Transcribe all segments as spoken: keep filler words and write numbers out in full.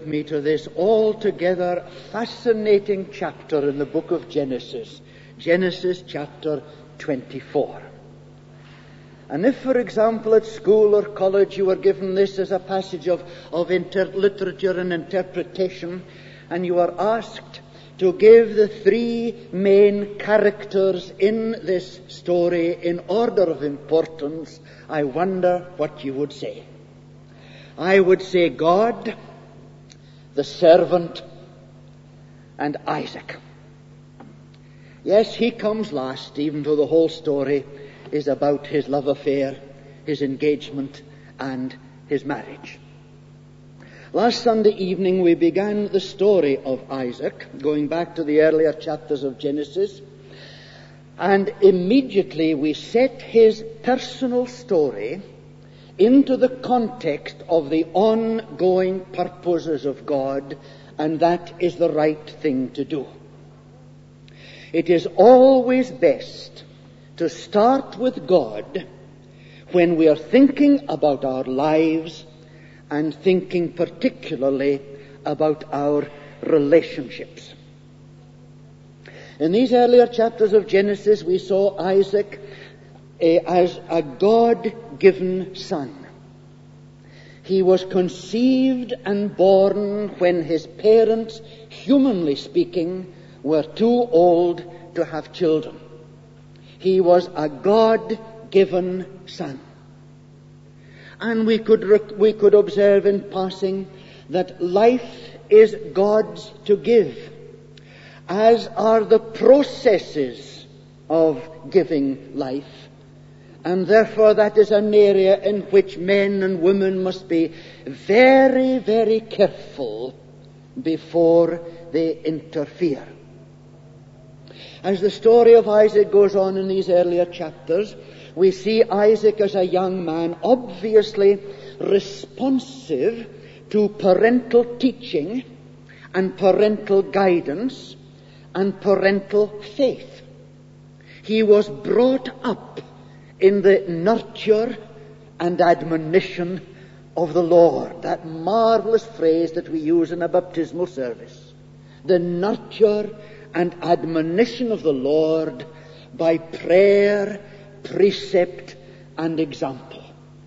with me to this altogether fascinating chapter in the book of Genesis, Genesis chapter twenty-four. And if, for example, at school or college you were given this as a passage of, of inter- literature and interpretation, and you are asked to give the three main characters in this story in order of importance, I wonder what you would say. I would say God, the servant, and Isaac. Yes, he comes last, even though the whole story is about his love affair, his engagement, and his marriage. Last Sunday evening we began the story of Isaac, going back to the earlier chapters of Genesis, and immediately we set his personal story into the context of the ongoing purposes of God, and that is the right thing to do. It is always best to start with God when we are thinking about our lives and thinking particularly about our relationships. In these earlier chapters of Genesis, we saw Isaac eh, as a God-given son. He was conceived and born when his parents, humanly speaking, were too old to have children. He was a God-given son. And we could rec- we could observe in passing that life is God's to give, as are the processes of giving life. And therefore that is an area in which men and women must be very, very careful before they interfere. As the story of Isaac goes on in these earlier chapters, we see Isaac as a young man, obviously responsive to parental teaching and parental guidance and parental faith. He was brought up in the nurture and admonition of the Lord, that marvelous phrase that we use in a baptismal service. The nurture and admonition of the Lord by prayer, precept, and example.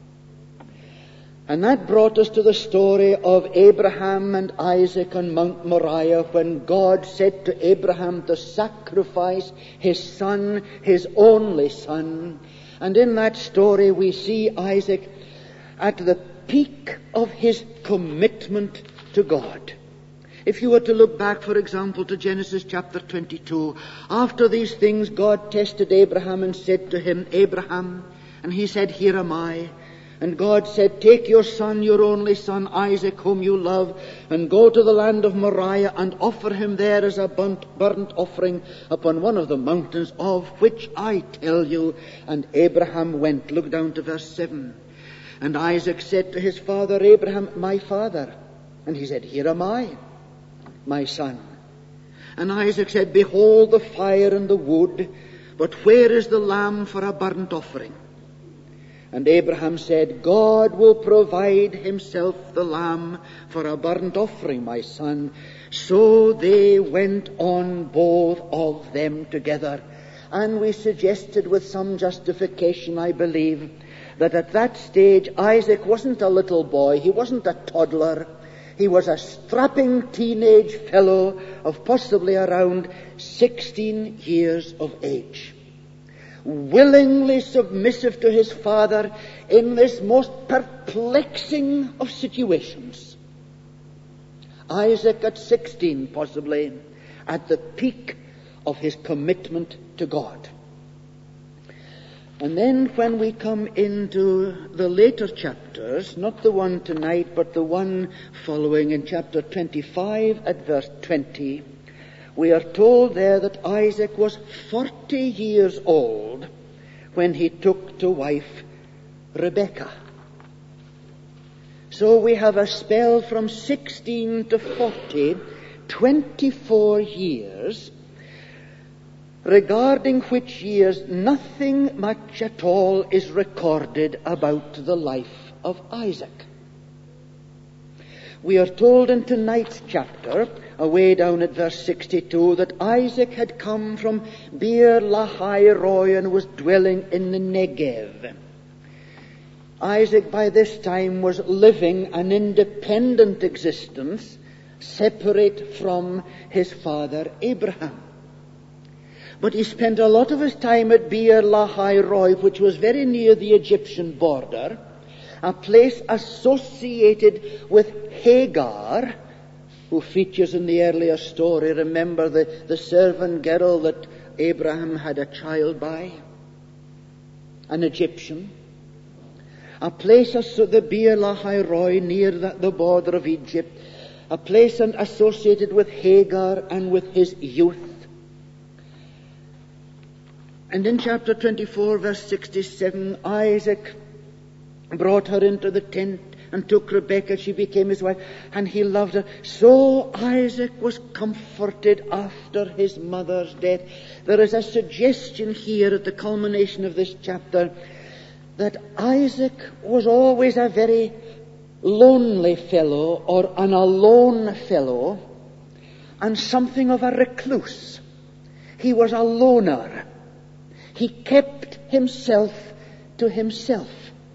And that brought us to the story of Abraham and Isaac on Mount Moriah, when God said to Abraham to sacrifice his son, his only son. And in that story we see Isaac at the peak of his commitment to God. If you were to look back, for example, to Genesis chapter twenty-two, after these things God tested Abraham and said to him, Abraham, and he said, Here am I. And God said, Take your son, your only son, Isaac, whom you love, and go to the land of Moriah and offer him there as a burnt, burnt offering upon one of the mountains of which I tell you. And Abraham went. Look down to verse seven. And Isaac said to his father Abraham, My father. And he said, Here am I, my son. And Isaac said, Behold the fire and the wood, but where is the lamb for a burnt offering? And Abraham said, God will provide himself the lamb for a burnt offering, my son. So they went on, both of them together. And we suggested with some justification, I believe, that at that stage Isaac wasn't a little boy, he wasn't a toddler. He was a strapping teenage fellow of possibly around sixteen years of age, willingly submissive to his father in this most perplexing of situations. Isaac at sixteen, possibly, at the peak of his commitment to God. And then when we come into the later chapters, not the one tonight, but the one following in chapter twenty-five at verse twenty, we are told there that Isaac was forty years old when he took to wife Rebekah. So we have a spell from sixteen to forty, twenty-four years, regarding which years nothing much at all is recorded about the life of Isaac. We are told in tonight's chapter, away down at verse sixty-two, that Isaac had come from Beer Lahai Roi and was dwelling in the Negev. Isaac by this time was living an independent existence, separate from his father Abraham. But he spent a lot of his time at Beer Lahai Roi, which was very near the Egyptian border, a place associated with Hagar, who features in the earlier story. Remember the, the servant girl that Abraham had a child by? An Egyptian. A place, the Beer Lahai Roi, near the, the border of Egypt, a place associated with Hagar and with his youth. And in chapter twenty-four, verse sixty-seven, Isaac brought her into the tent and took Rebekah. She became his wife, and he loved her. So Isaac was comforted after his mother's death. There is a suggestion here at the culmination of this chapter that Isaac was always a very lonely fellow, or an alone fellow, and something of a recluse. He was a loner. He kept himself to himself.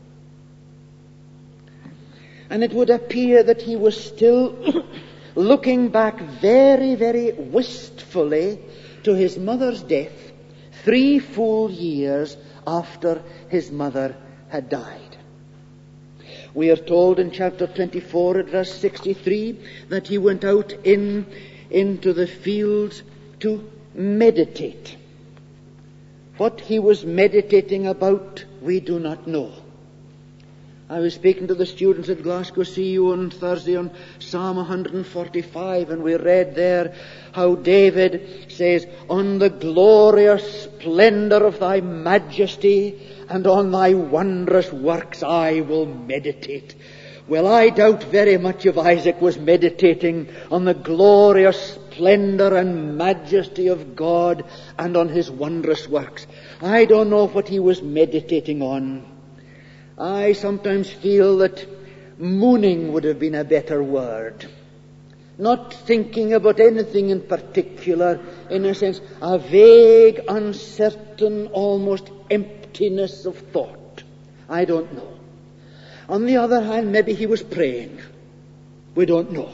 And it would appear that he was still looking back very, very wistfully to his mother's death, three full years after his mother had died. We are told in chapter twenty-four at verse sixty-three that he went out in into the fields to meditate. What he was meditating about, we do not know. I was speaking to the students at Glasgow C U on Thursday on Psalm one forty-five, and we read there how David says, "On the glorious splendor of thy majesty and on thy wondrous works I will meditate." Well, I doubt very much if Isaac was meditating on the glorious splendor and majesty of God and on his wondrous works. I don't know what he was meditating on. I sometimes feel that mooning would have been a better word. Not thinking about anything in particular, in a sense, a vague, uncertain, almost emptiness of thought. I don't know. On the other hand, maybe he was praying. We don't know.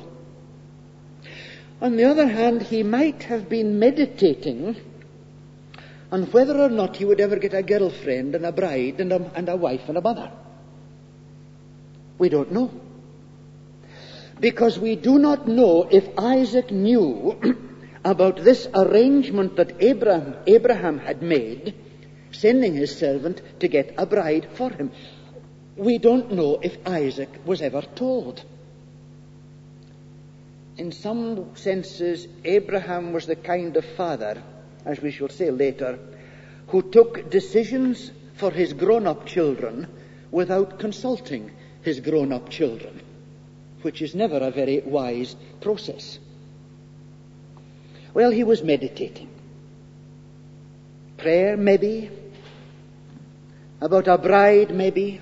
On the other hand, he might have been meditating on whether or not he would ever get a girlfriend and a bride and a, and a wife and a mother. We don't know. Because we do not know if Isaac knew about this arrangement that Abraham, Abraham had made, sending his servant to get a bride for him. We don't know if Isaac was ever told. In some senses, Abraham was the kind of father, as we shall say later, who took decisions for his grown-up children without consulting his grown-up children, which is never a very wise process. Well, he was meditating. Prayer, maybe. About a bride, maybe.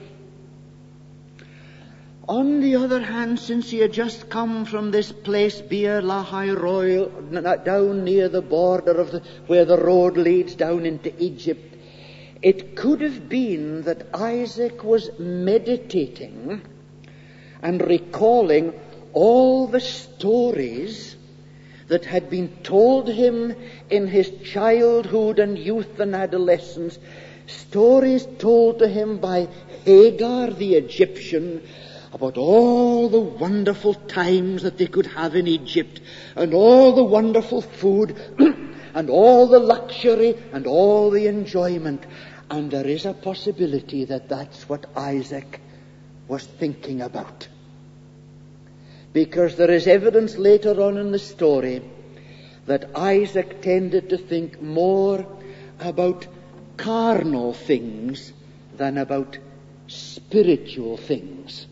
On the other hand, since he had just come from this place, Beer Lahai Roi, down near the border of the, where the road leads down into Egypt, it could have been that Isaac was meditating and recalling all the stories that had been told him in his childhood and youth and adolescence, stories told to him by Hagar the Egyptian, about all the wonderful times that they could have in Egypt, and all the wonderful food, and all the luxury, and all the enjoyment. And there is a possibility that that's what Isaac was thinking about. Because there is evidence later on in the story that Isaac tended to think more about carnal things than about spiritual things.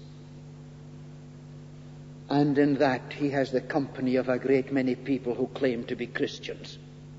And in that he has the company of a great many people who claim to be Christians.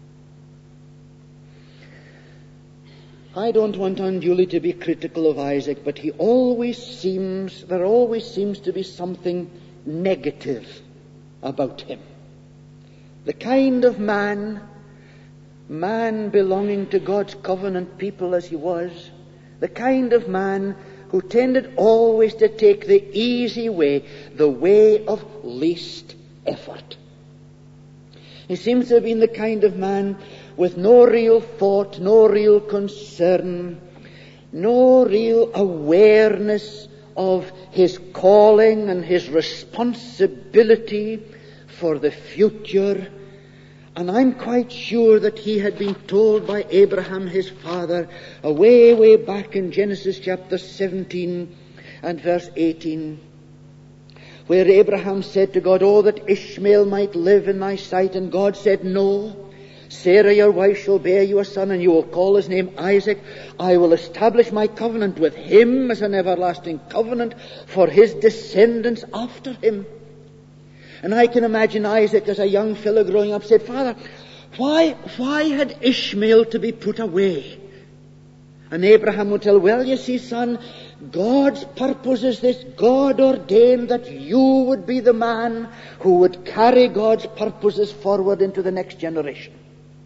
I don't want unduly to be critical of Isaac, but he always seems, there always seems to be something negative about him. The kind of man, man belonging to God's covenant people as he was, the kind of man who tended always to take the easy way, the way of least effort. He seems to have been the kind of man with no real thought, no real concern, no real awareness of his calling and his responsibility for the future. And I'm quite sure that he had been told by Abraham, his father, way, way back in Genesis chapter seventeen and verse eighteen, where Abraham said to God, "Oh, that Ishmael might live in thy sight." And God said, "No. Sarah your wife shall bear you a son, and you will call his name Isaac. I will establish my covenant with him as an everlasting covenant for his descendants after him." And I can imagine Isaac as a young fellow growing up said, "Father, why, why had Ishmael to be put away?" And Abraham would tell, "Well, you see, son, God's purpose is this. God ordained that you would be the man who would carry God's purposes forward into the next generation."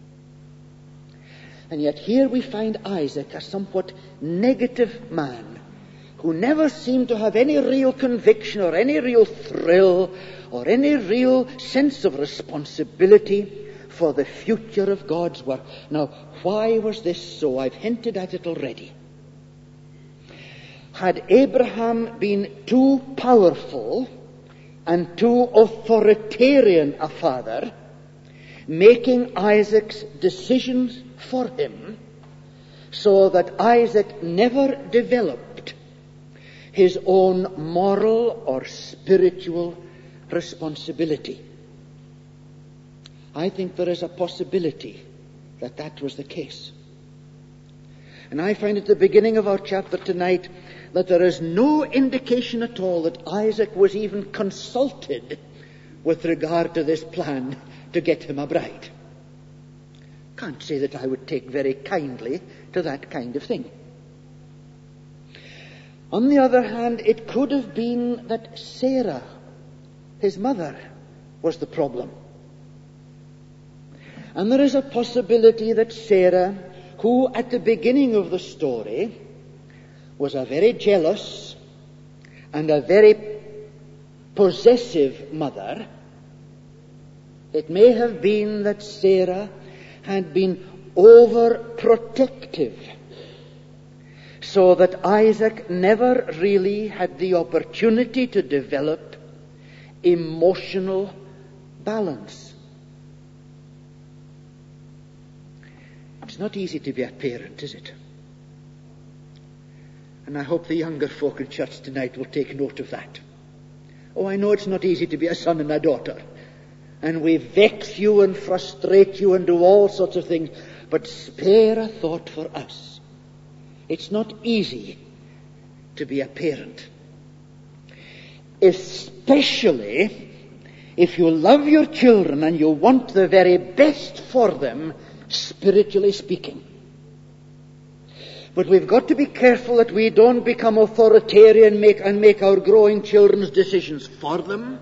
And yet here we find Isaac, a somewhat negative man, who never seemed to have any real conviction or any real thrill or any real sense of responsibility for the future of God's work. Now, why was this so? I've hinted at it already. Had Abraham been too powerful and too authoritarian a father, making Isaac's decisions for him, so that Isaac never developed his own moral or spiritual responsibility? I think there is a possibility that that was the case. And I find at the beginning of our chapter tonight that there is no indication at all that Isaac was even consulted with regard to this plan to get him a bride. Can't say that I would take very kindly to that kind of thing. On the other hand, it could have been that Sarah, his mother, was the problem. And there is a possibility that Sarah, who at the beginning of the story was a very jealous and a very possessive mother, it may have been that Sarah had been overprotective, so that Isaac never really had the opportunity to develop emotional balance. It's not easy to be a parent, is it? And I hope the younger folk in church tonight will take note of that. Oh, I know it's not easy to be a son and a daughter. And we vex you and frustrate you and do all sorts of things. But spare a thought for us. It's not easy to be a parent. Especially if you love your children and you want the very best for them, spiritually speaking. But we've got to be careful that we don't become authoritarian make, and make our growing children's decisions for them.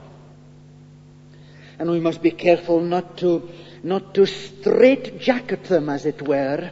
And we must be careful not to, not to straitjacket them, as it were,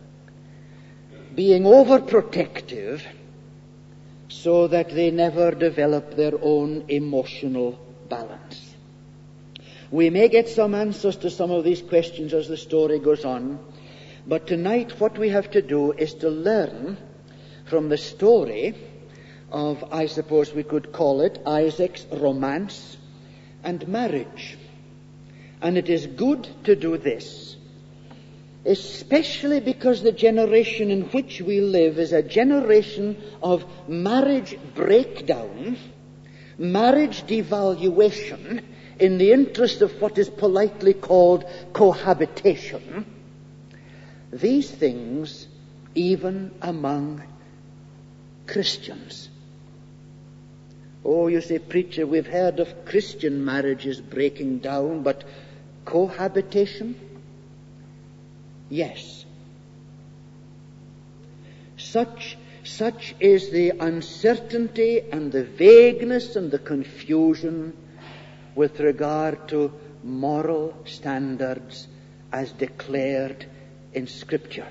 being overprotective so that they never develop their own emotional balance. We may get some answers to some of these questions as the story goes on, but tonight what we have to do is to learn from the story of, I suppose we could call it, Isaac's romance and marriage. And it is good to do this, especially because the generation in which we live is a generation of marriage breakdown, marriage devaluation, in the interest of what is politely called cohabitation. These things even among Christians. Oh, you say, preacher, we've heard of Christian marriages breaking down, but cohabitation? Yes. Such Such is the uncertainty and the vagueness and the confusion with regard to moral standards as declared in Scripture.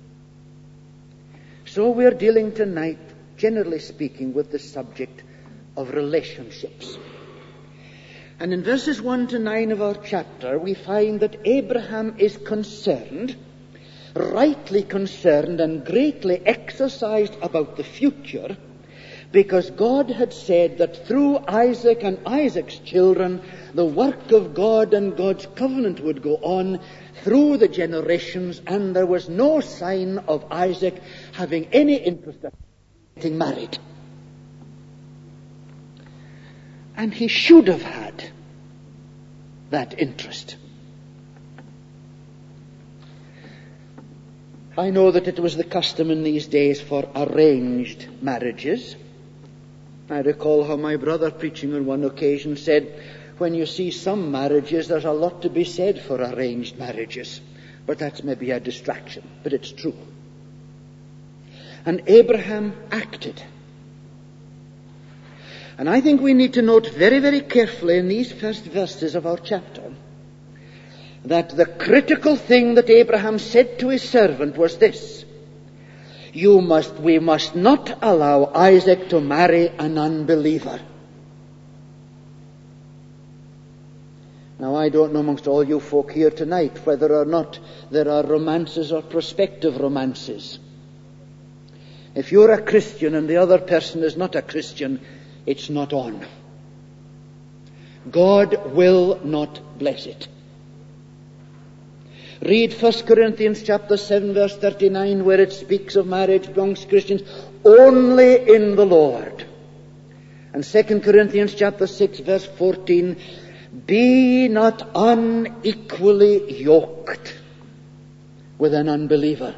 So we're dealing tonight, generally speaking, with the subject of relationships. And in verses one to nine of our chapter, we find that Abraham is concerned, rightly concerned and greatly exercised about the future, because God had said that through Isaac and Isaac's children, the work of God and God's covenant would go on through the generations, and there was no sign of Isaac having any interest in getting married. And he should have had that interest. I know that it was the custom in these days for arranged marriages. I recall how my brother, preaching on one occasion, said, when you see some marriages, there's a lot to be said for arranged marriages. But that's maybe a distraction, but it's true. And Abraham acted. And I think we need to note very, very carefully in these first verses of our chapter that the critical thing that Abraham said to his servant was this: You must, we must not allow Isaac to marry an unbeliever. Now, I don't know amongst all you folk here tonight whether or not there are romances or prospective romances. If you're a Christian and the other person is not a Christian, it's not on. God will not bless it. Read First Corinthians chapter seven, verse thirty-nine, where it speaks of marriage amongst Christians only in the Lord. And Second Corinthians chapter six, verse fourteen, be not unequally yoked with an unbeliever.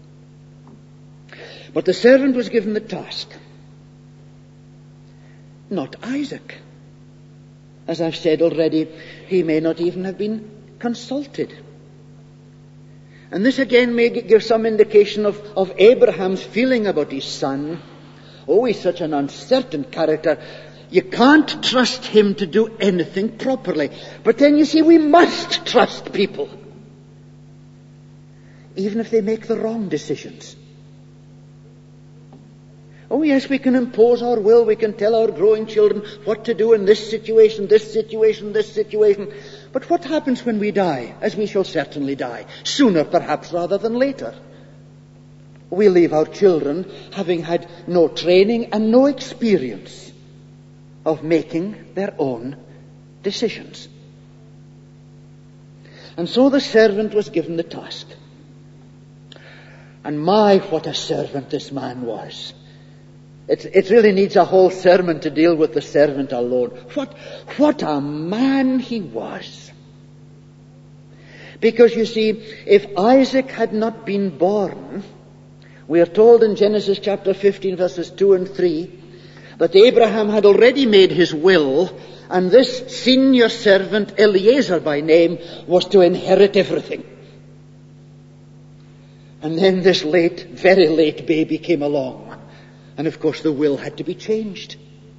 But the servant was given the task, not Isaac. As I've said already, he may not even have been consulted. And this again may give some indication of, of Abraham's feeling about his son. Oh, he's such an uncertain character. You can't trust him to do anything properly. But then you see, we must trust people, even if they make the wrong decisions. Oh yes, we can impose our will. We can tell our growing children what to do in this situation, this situation, this situation. But what happens when we die, as we shall certainly die, sooner perhaps rather than later? We leave our children having had no training and no experience of making their own decisions. And so the servant was given the task. And my, what a servant this man was. It, it really needs a whole sermon to deal with the servant alone. What, what a man he was. Because you see, if Isaac had not been born, we are told in Genesis chapter fifteen, verses two and three, that Abraham had already made his will, and this senior servant, Eliezer by name, was to inherit everything. And then this late, very late baby came along. And of course the will had to be changed.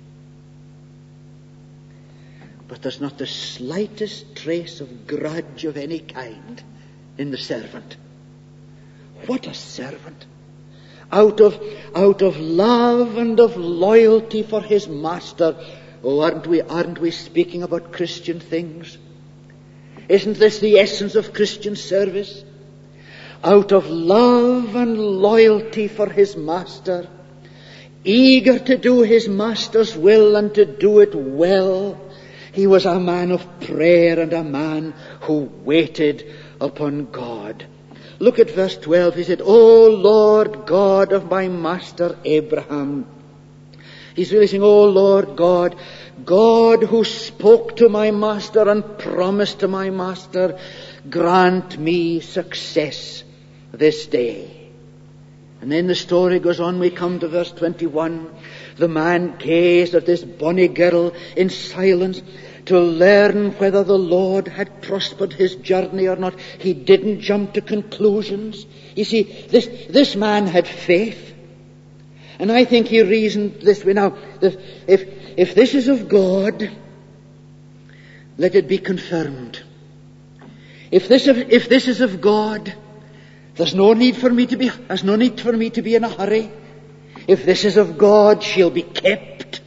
But there's not the slightest trace of grudge of any kind in the servant. What a servant! Out of, out of love and of loyalty for his master. Oh, aren't we, aren't we speaking about Christian things? Isn't this the essence of Christian service? Out of love and loyalty for his master, eager to do his master's will and to do it well, he was a man of prayer and a man who waited upon God. Look at verse twelve. He said, O Lord God of my master Abraham. He's really saying, O Lord God, God who spoke to my master and promised to my master, grant me success this day. And then the story goes on. We come to verse twenty-one. The man gazed at this bonny girl in silence to learn whether the Lord had prospered his journey or not. He didn't jump to conclusions. You see, this, this man had faith. And I think he reasoned this way. Now, if, if this is of God, let it be confirmed. If this, if this is of God, there's no need for me to be, there's no need for me to be in a hurry. If this is of God, she'll be kept.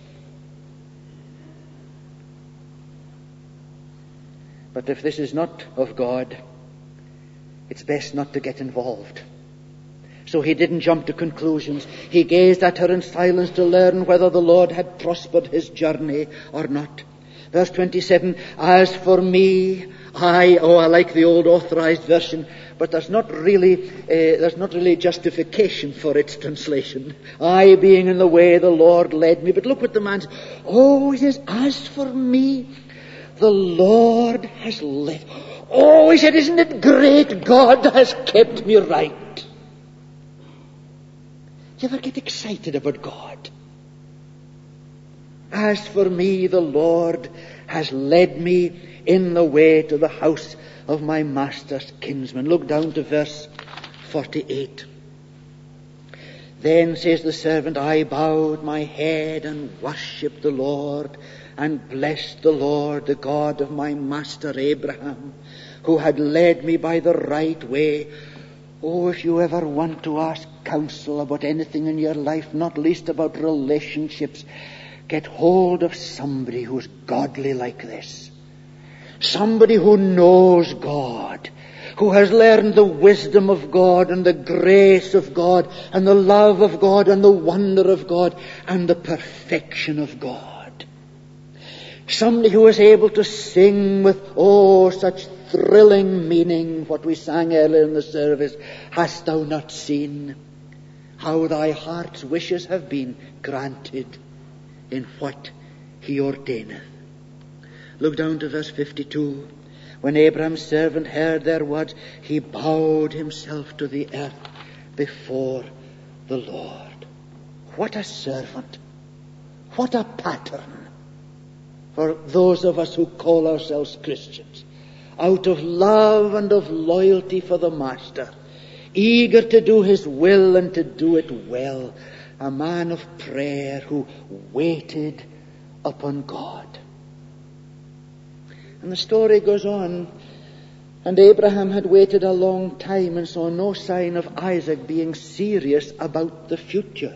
But if this is not of God, it's best not to get involved. So he didn't jump to conclusions. He gazed at her in silence to learn whether the Lord had prospered his journey or not. Verse twenty-seven, as for me, I, oh, I like the old authorized version, but there's not really, uh, there's not really justification for its translation. I being in the way, the Lord led me. But look what the man says. Oh, he says, as for me, the Lord has led. Oh, he said, isn't it great? God has kept me right. Do you ever get excited about God? As for me, the Lord has led me in the way to the house of my master's kinsman. Look down to verse forty-eight. Then says the servant, I bowed my head and worshipped the Lord and blessed the Lord, the God of my master Abraham, who had led me by the right way. Oh, if you ever want to ask counsel about anything in your life, not least about relationships, get hold of somebody who's godly like this. Somebody who knows God, who has learned the wisdom of God and the grace of God and the love of God and the wonder of God and the perfection of God. Somebody who is able to sing with, oh, such thrilling meaning, what we sang earlier in the service, hast thou not seen how thy heart's wishes have been granted in what he ordaineth. Look down to verse fifty-two. When Abraham's servant heard their words, he bowed himself to the earth before the Lord. What a servant. What a pattern for those of us who call ourselves Christians. Out of love and of loyalty for the Master, eager to do his will and to do it well. A man of prayer who waited upon God. And the story goes on. And Abraham had waited a long time and saw no sign of Isaac being serious about the future.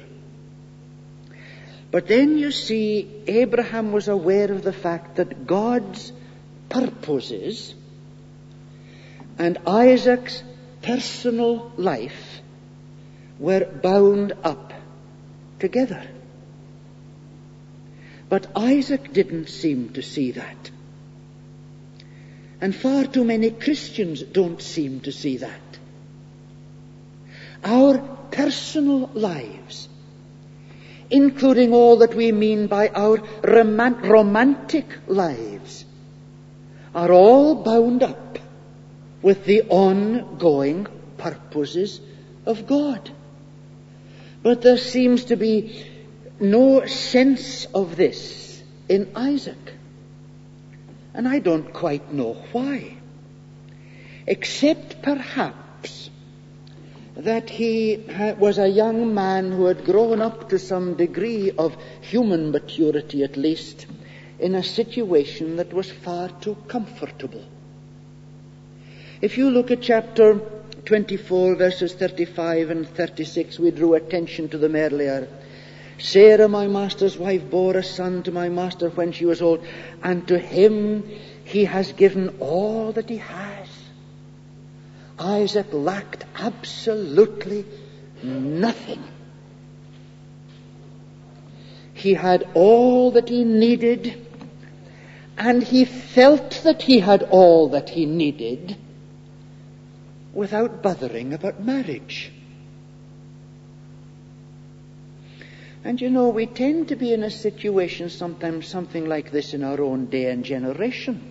But then you see, Abraham was aware of the fact that God's purposes and Isaac's personal life were bound up together. But Isaac didn't seem to see that. And far too many Christians don't seem to see that. Our personal lives, including all that we mean by our romant- romantic lives, are all bound up with the ongoing purposes of God. But there seems to be no sense of this in Isaac. And I don't quite know why. Except perhaps that he was a young man who had grown up to some degree of human maturity at least, in a situation that was far too comfortable. If you look at chapter twenty-four, verses thirty-five and thirty-six, we drew attention to them earlier. Sarah, my master's wife, bore a son to my master when she was old, and to him he has given all that he has. Isaac lacked absolutely nothing. He had all that he needed, and he felt that he had all that he needed without bothering about marriage. And you know, we tend to be in a situation sometimes something like this in our own day and generation.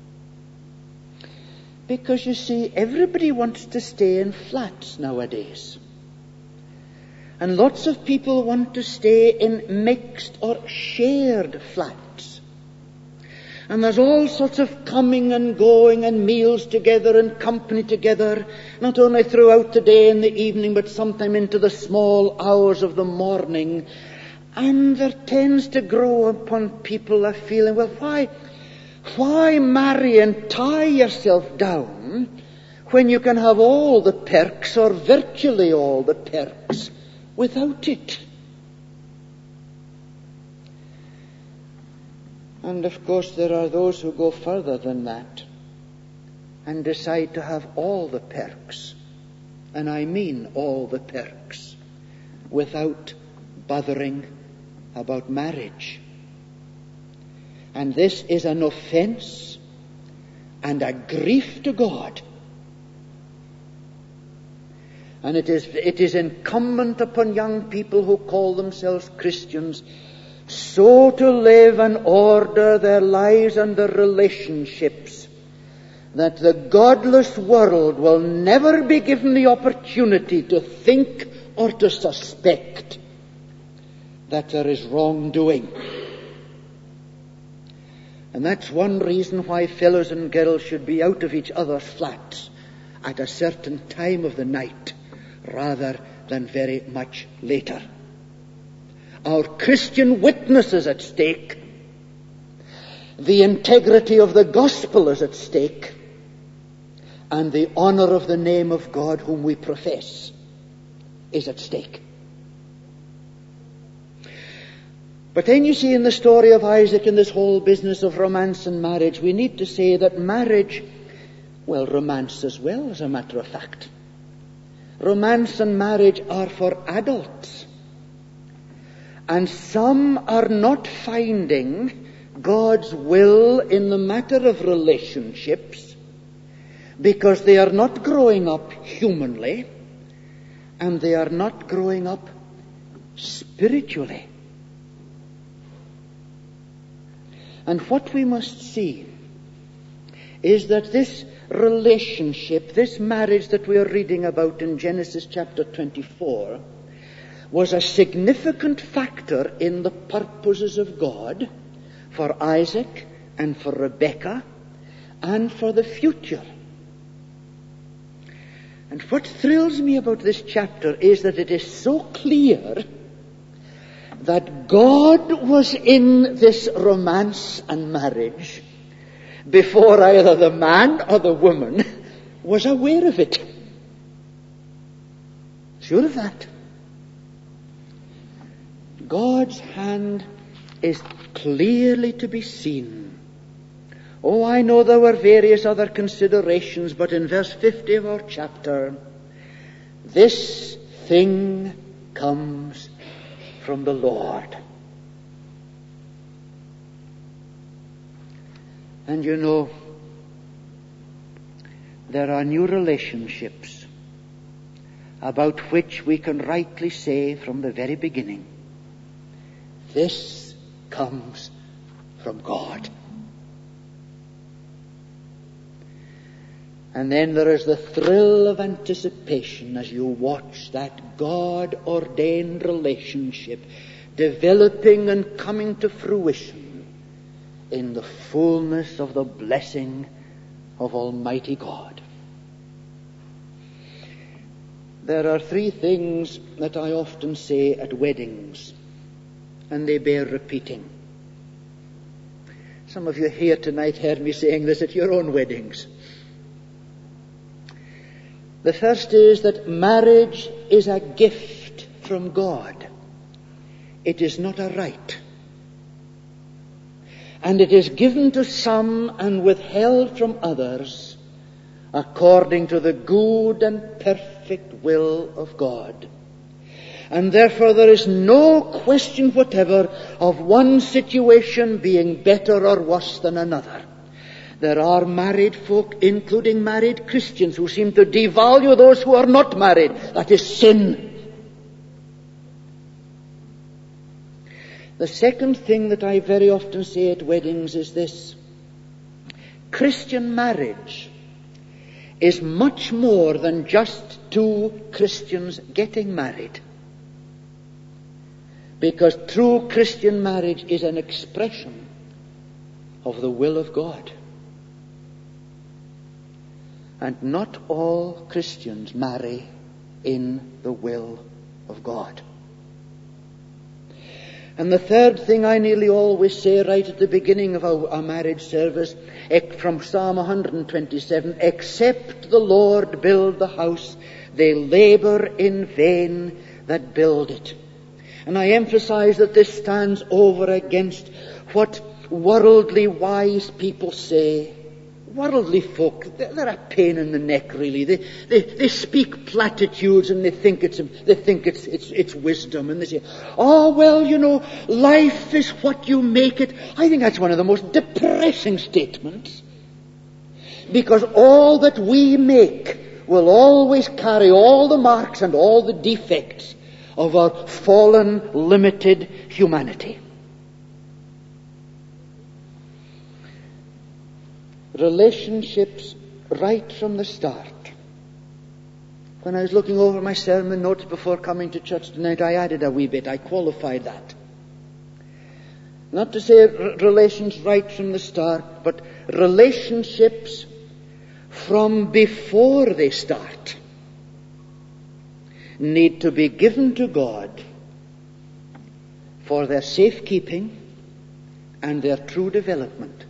Because you see, everybody wants to stay in flats nowadays. And lots of people want to stay in mixed or shared flats. And there's all sorts of coming and going and meals together and company together, not only throughout the day and the evening, but sometime into the small hours of the morning. And there tends to grow upon people a feeling, well, why, why marry and tie yourself down when you can have all the perks, or virtually all the perks, without it? And of course there are those who go further than that and decide to have all the perks, and I mean all the perks, without bothering about marriage. And this is an offense and a grief to God. And it is, it is incumbent upon young people who call themselves Christians so to live and order their lives and their relationships that the godless world will never be given the opportunity to think or to suspect that there is wrongdoing. And that's one reason why fellows and girls should be out of each other's flats at a certain time of the night rather than very much later. Our Christian witness is at stake. The integrity of the gospel is at stake. And the honor of the name of God whom we profess is at stake. But then you see in the story of Isaac, in this whole business of romance and marriage, we need to say that marriage, well, romance as well, as a matter of fact. Romance and marriage are for adults. And some are not finding God's will in the matter of relationships because they are not growing up humanly and they are not growing up spiritually. And what we must see is that this relationship, this marriage that we are reading about in Genesis chapter twenty-four, was a significant factor in the purposes of God for Isaac and for Rebekah and for the future. And what thrills me about this chapter is that it is so clear that God was in this romance and marriage before either the man or the woman was aware of it. Sure of that. God's hand is clearly to be seen. Oh, I know there were various other considerations, but in verse fifty of our chapter, this thing comes from the Lord. And you know, there are new relationships about which we can rightly say from the very beginning, this comes from God. And then there is the thrill of anticipation as you watch that God-ordained relationship developing and coming to fruition in the fullness of the blessing of Almighty God. There are three things that I often say at weddings, and they bear repeating. Some of you here tonight heard me saying this at your own weddings. The first is that marriage is a gift from God. It is not a right. And it is given to some and withheld from others according to the good and perfect will of God. And therefore there is no question whatever of one situation being better or worse than another. There are married folk, including married Christians, who seem to devalue those who are not married. That is sin. The second thing that I very often say at weddings is this. Christian marriage is much more than just two Christians getting married. Because true Christian marriage is an expression of the will of God. And not all Christians marry in the will of God. And the third thing I nearly always say right at the beginning of our, our marriage service, from Psalm one twenty-seven, except the Lord build the house, they labor in vain that build it. And I emphasize that this stands over against what worldly wise people say. Worldly folk, they're a pain in the neck, really. They, they, they speak platitudes and they think it's, they think it's, it's, it's wisdom. And they say, oh, well, you know, life is what you make it. I think that's one of the most depressing statements. Because all that we make will always carry all the marks and all the defects of our fallen, limited humanity. Relationships right from the start. When I was looking over my sermon notes before coming to church tonight, I added a wee bit. I qualified that. Not to say r- relations right from the start, but relationships from before they start need to be given to God for their safekeeping and their true development.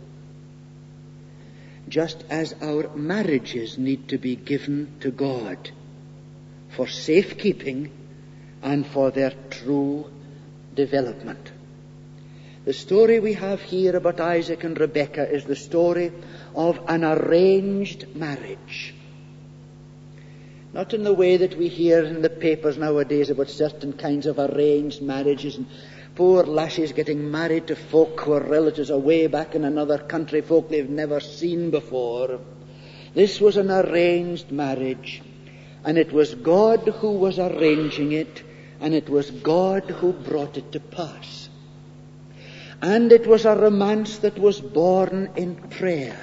Just as our marriages need to be given to God for safekeeping and for their true development. The story we have here about Isaac and Rebekah is the story of an arranged marriage. Not in the way that we hear in the papers nowadays about certain kinds of arranged marriages and poor lasses getting married to folk who are relatives away back in another country, folk they've never seen before. This was an arranged marriage, and it was God who was arranging it, and it was God who brought it to pass. And it was a romance that was born in prayer.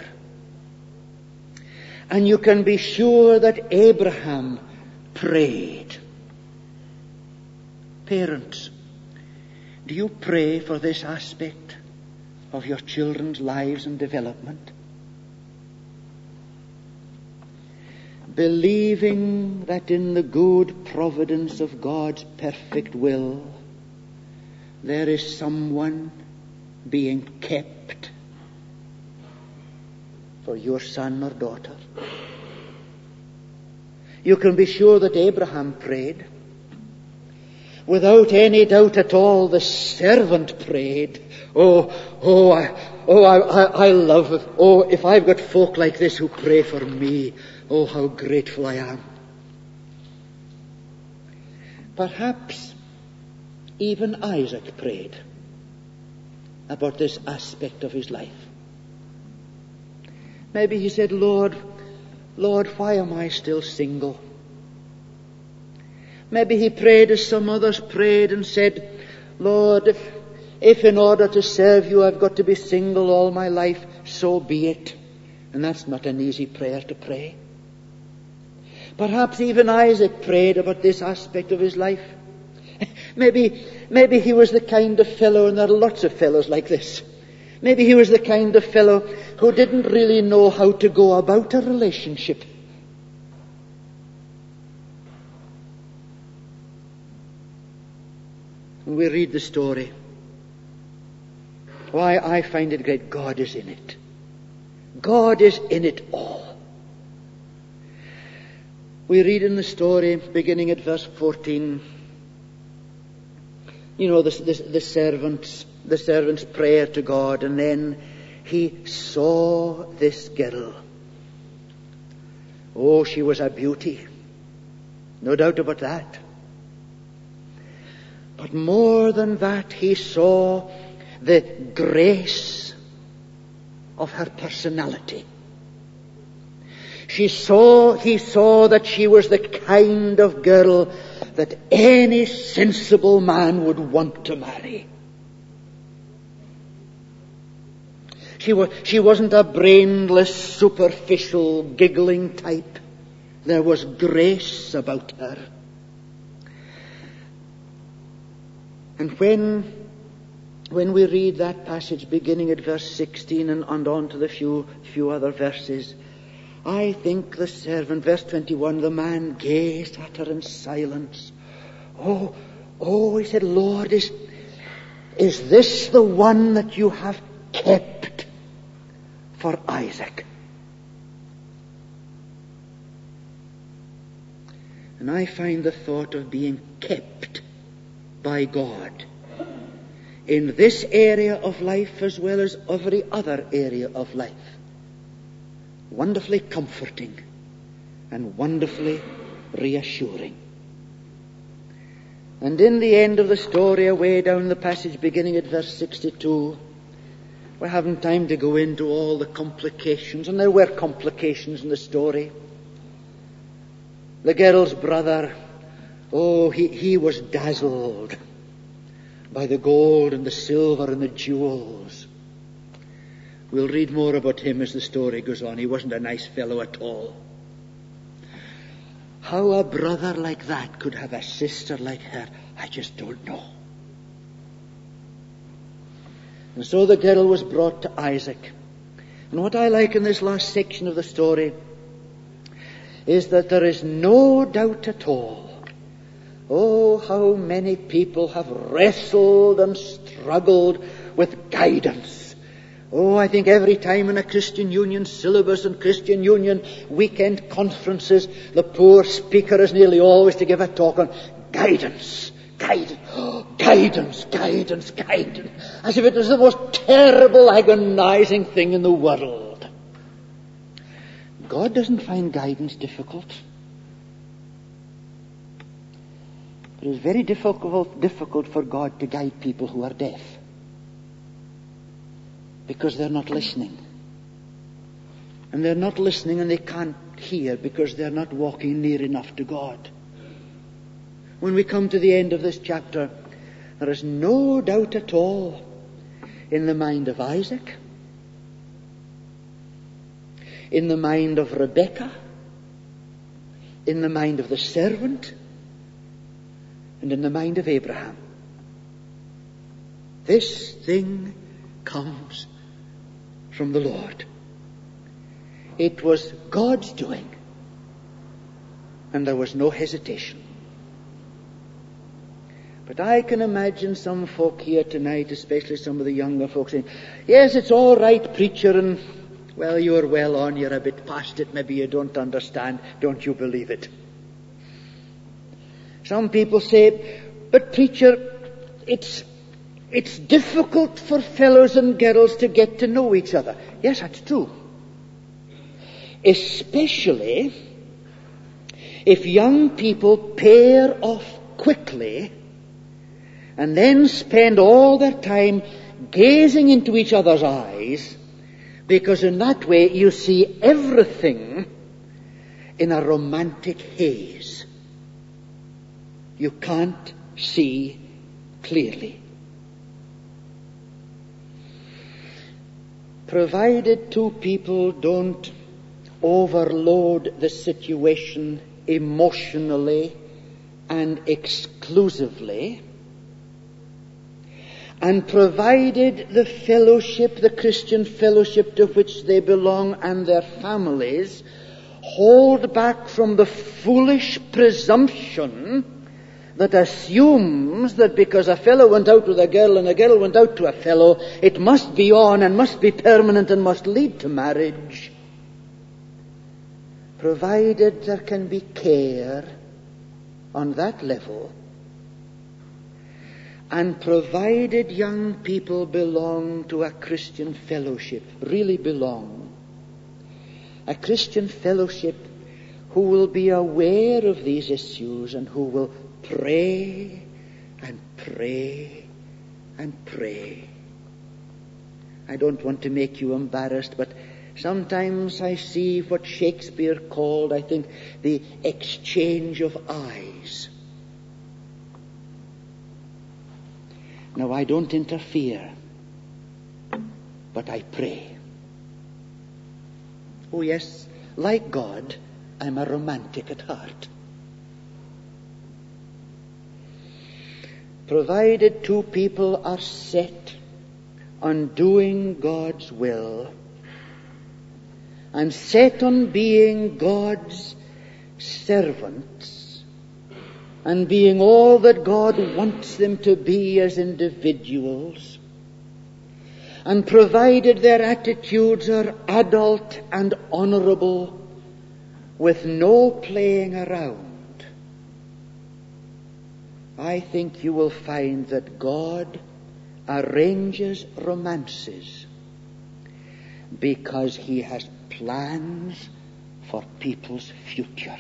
And you can be sure that Abraham prayed. Parents, do you pray for this aspect of your children's lives and development? Believing that in the good providence of God's perfect will, there is someone being kept for your son or daughter. You can be sure that Abraham prayed. Without any doubt at all, the servant prayed. Oh, oh, I, oh, I, I, I love it. Oh, if I've got folk like this who pray for me, oh, how grateful I am. Perhaps even Isaac prayed about this aspect of his life. Maybe he said, Lord, Lord, why am I still single? Maybe he prayed as some others prayed and said, Lord, if, if in order to serve you I've got to be single all my life, so be it. And that's not an easy prayer to pray. Perhaps even Isaac prayed about this aspect of his life. Maybe, maybe he was the kind of fellow, and there are lots of fellows like this. Maybe he was the kind of fellow who didn't really know how to go about a relationship. We read the story. Why, I find it great. God is in it. God is in it all. We read in the story, beginning at verse fourteen, you know, the, the, the servant's, the servant's prayer to God, and then he saw this girl. Oh, she was a beauty. No doubt about that. But more than that, he saw the grace of her personality. She saw, he saw that she was the kind of girl that any sensible man would want to marry. She, was, she wasn't a brainless, superficial, giggling type. There was grace about her. And when when we read that passage beginning at verse sixteen and, and on to the few, few other verses, I think the servant, verse twenty-one, the man gazed at her in silence. Oh, oh, he said, Lord, is, is this the one that you have kept for Isaac? And I find the thought of being kept by God in this area of life as well as every other area of life wonderfully comforting and wonderfully reassuring. And in the end of the story, away down the passage beginning at verse sixty-two, we haven't time to go into all the complications, and there were complications in the story. The girl's brother, oh, he, he was dazzled by the gold and the silver and the jewels. We'll read more about him as the story goes on. He wasn't a nice fellow at all. How a brother like that could have a sister like her, I just don't know. And so the girl was brought to Isaac. And what I like in this last section of the story is that there is no doubt at all. Oh, how many people have wrestled and struggled with guidance. Oh, I think every time in a Christian Union syllabus and Christian Union weekend conferences, the poor speaker is nearly always to give a talk on guidance. Guidance, oh, guidance, guidance, guidance. As if it was the most terrible, agonizing thing in the world. God doesn't find guidance difficult. It is very difficult, difficult for God to guide people who are deaf. Because they're not listening. And they're not listening and they can't hear because they're not walking near enough to God. When we come to the end of this chapter, there is no doubt at all in the mind of Isaac, in the mind of Rebekah, in the mind of the servant, and in the mind of Abraham. This thing comes from the Lord. It was God's doing, and there was no hesitation. But I can imagine some folk here tonight, especially some of the younger folks, saying, yes, it's all right, preacher, and, well, you're well on, you're a bit past it, maybe you don't understand, don't you believe it? Some people say, but preacher, it's, it's difficult for fellows and girls to get to know each other. Yes, that's true. Especially if young people pair off quickly and then spend all their time gazing into each other's eyes, because in that way you see everything in a romantic haze. You can't see clearly. Provided two people don't overload the situation emotionally and exclusively, and provided the fellowship, the Christian fellowship to which they belong and their families, hold back from the foolish presumption that assumes that because a fellow went out with a girl and a girl went out to a fellow, it must be on and must be permanent and must lead to marriage. Provided there can be care on that level, and provided young people belong to a Christian fellowship, really belong, a Christian fellowship who will be aware of these issues and who will pray and pray and pray. I don't want to make you embarrassed, but sometimes I see what Shakespeare called, I think, the exchange of eyes. Now, I don't interfere, but I pray. Oh yes, like God, I'm a romantic at heart. Provided two people are set on doing God's will and set on being God's servants and being all that God wants them to be as individuals, and provided their attitudes are adult and honorable with no playing around, I think you will find that God arranges romances because He has plans for people's future.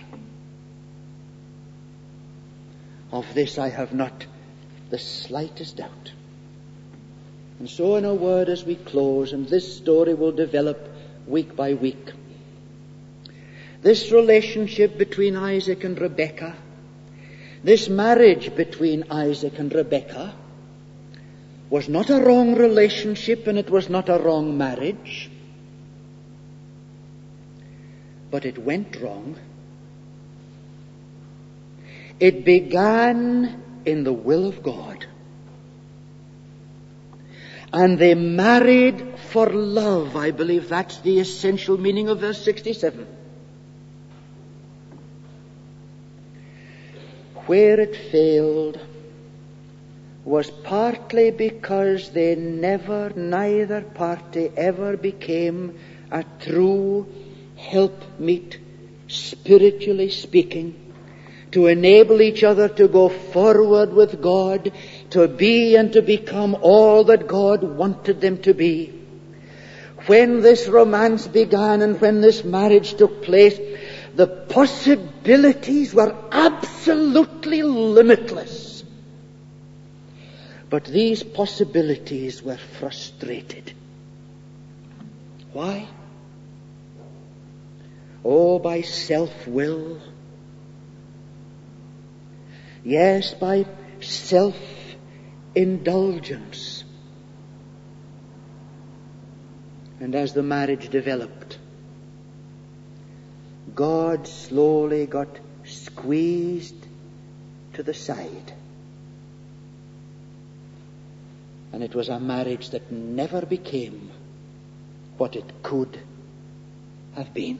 Of this I have not the slightest doubt. And so, in a word, as we close, and this story will develop week by week, this relationship between Isaac and Rebekah, this marriage between Isaac and Rebekah, was not a wrong relationship and it was not a wrong marriage, but it went wrong. It began in the will of God. And they married for love. I believe that's the essential meaning of verse sixty-seven. Where it failed was partly because they never, neither party ever became a true helpmeet, spiritually speaking, to enable each other to go forward with God, to be and to become all that God wanted them to be. When this romance began and when this marriage took place, the possibilities were absolutely limitless. But these possibilities were frustrated. Why? Oh, by self-will. Yes, by self-indulgence. And as the marriage developed, God slowly got squeezed to the side. And it was a marriage that never became what it could have been.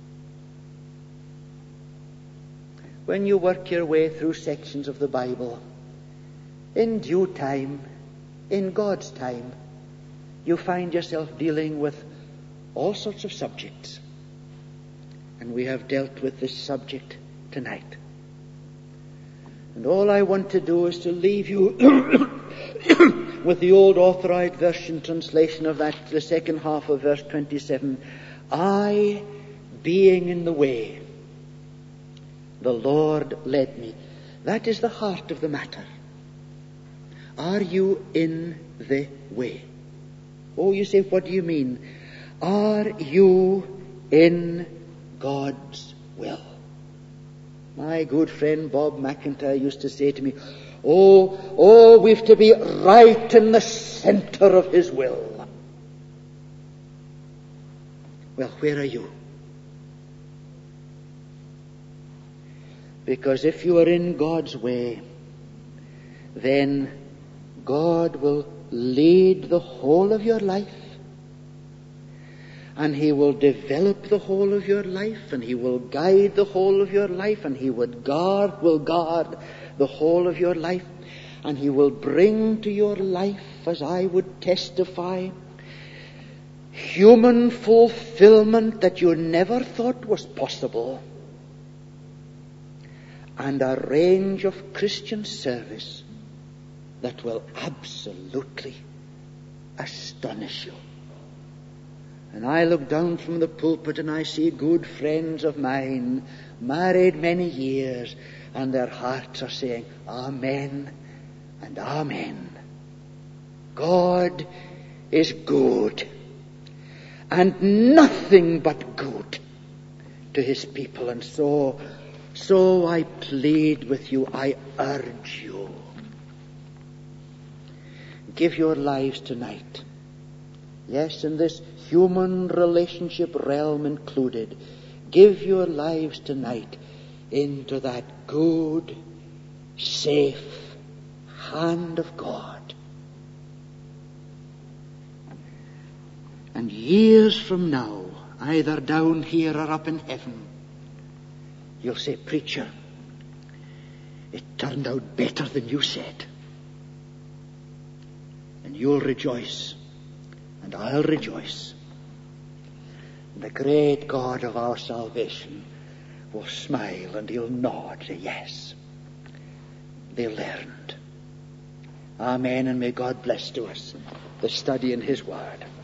When you work your way through sections of the Bible, in due time, in God's time, you find yourself dealing with all sorts of subjects. And we have dealt with this subject tonight. And all I want to do is to leave you with the old Authorized Version translation of that, the second half of verse twenty-seven. I, being in the way, the Lord led me. That is the heart of the matter. Are you in the way? Oh, you say, what do you mean? Are you in God's will? My good friend Bob McIntyre used to say to me, Oh, oh, we've to be right in the center of His will. Well, where are you? Because if you are in God's way, then God will lead the whole of your life, and He will develop the whole of your life, and He will guide the whole of your life, and He would guard, will guard the whole of your life, and He will bring to your life, as I would testify, human fulfillment that you never thought was possible, and a range of Christian service that will absolutely astonish you. And I look down from the pulpit and I see good friends of mine, married many years, and their hearts are saying, Amen and Amen. God is good, and nothing but good to His people. And so, so I plead with you, I urge you, give your lives tonight. Yes, in this human relationship realm included, give your lives tonight into that good, safe hand of God. And years from now, either down here or up in heaven, you'll say, preacher, it turned out better than you said. And you'll rejoice, and I'll rejoice. And the great God of our salvation will smile, and he'll nod, say, yes, they learned. Amen, and may God bless to us the study in his word.